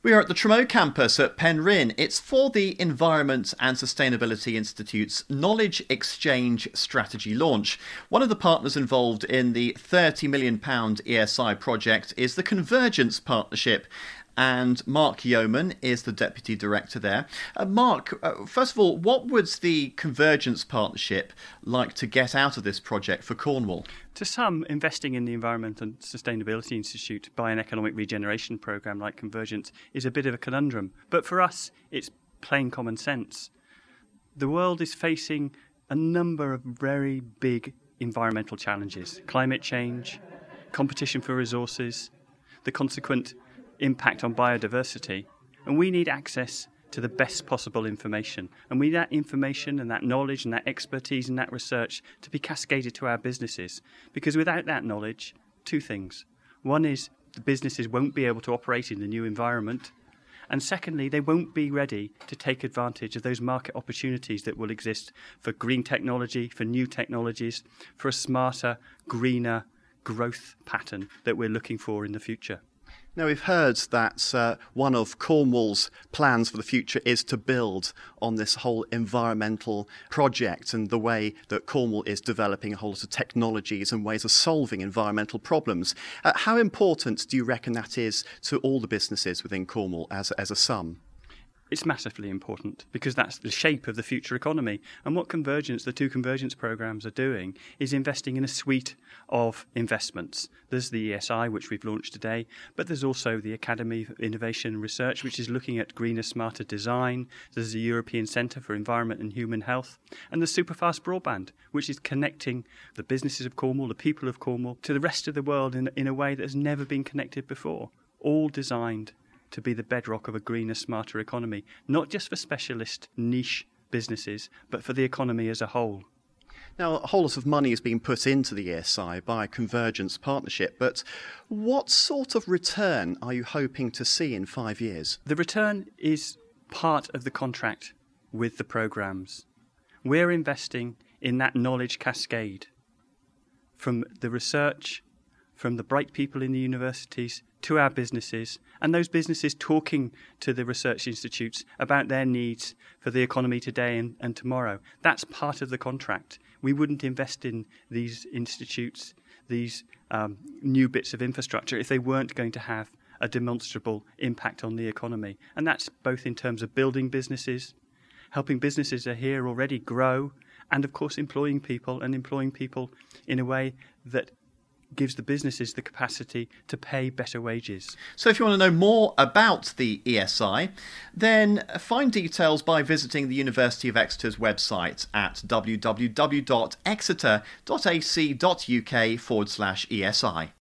We are at the Tremeau campus at Penryn. It's for the Environment and Sustainability Institute's Knowledge Exchange Strategy launch. One of the partners involved in the £30 million ESI project is the Convergence Partnership. And Mark Yeoman is the Deputy Director there. Mark, first of all, what would the Convergence Partnership like to get out of this project for Cornwall? To some, investing in the Environment and Sustainability Institute by an economic regeneration programme like Convergence is a bit of a conundrum. But for us, it's plain common sense. The world is facing a number of very big environmental challenges. Climate change, competition for resources, the consequent impact on biodiversity, and we need access to the best possible information, and we need that information and that knowledge and that expertise and that research to be cascaded to our businesses, because without that knowledge, two things. One is the businesses won't be able to operate in the new environment, and secondly, they won't be ready to take advantage of those market opportunities that will exist for green technology, for new technologies, for a smarter, greener growth pattern that we're looking for in the future. Now, we've heard that one of Cornwall's plans for the future is to build on this whole environmental project and the way that Cornwall is developing a whole lot of technologies and ways of solving environmental problems. How important do you reckon that is to all the businesses within Cornwall as a sum? It's massively important because that's the shape of the future economy. And what the two Convergence programmes are doing is investing in a suite of investments. There's the ESI, which we've launched today, but there's also the Academy for Innovation and Research, which is looking at greener, smarter design. There's the European Centre for Environment and Human Health, and the Superfast Broadband, which is connecting the businesses of Cornwall, the people of Cornwall, to the rest of the world in a way that has never been connected before, all designed to be the bedrock of a greener, smarter economy, not just for specialist niche businesses, but for the economy as a whole. Now, a whole lot of money is being put into the ESI by a Convergence Partnership, but what sort of return are you hoping to see in 5 years? The return is part of the contract with the programmes. We're investing in that knowledge cascade from the research, from the bright people in the universities to our businesses, and those businesses talking to the research institutes about their needs for the economy today and tomorrow. That's part of the contract. We wouldn't invest in these institutes, these new bits of infrastructure, if they weren't going to have a demonstrable impact on the economy. And that's both in terms of building businesses, helping businesses that are here already grow, and of course employing people in a way that gives the businesses the capacity to pay better wages. So if you want to know more about the ESI, then find details by visiting the University of Exeter's website at www.exeter.ac.uk/ESI.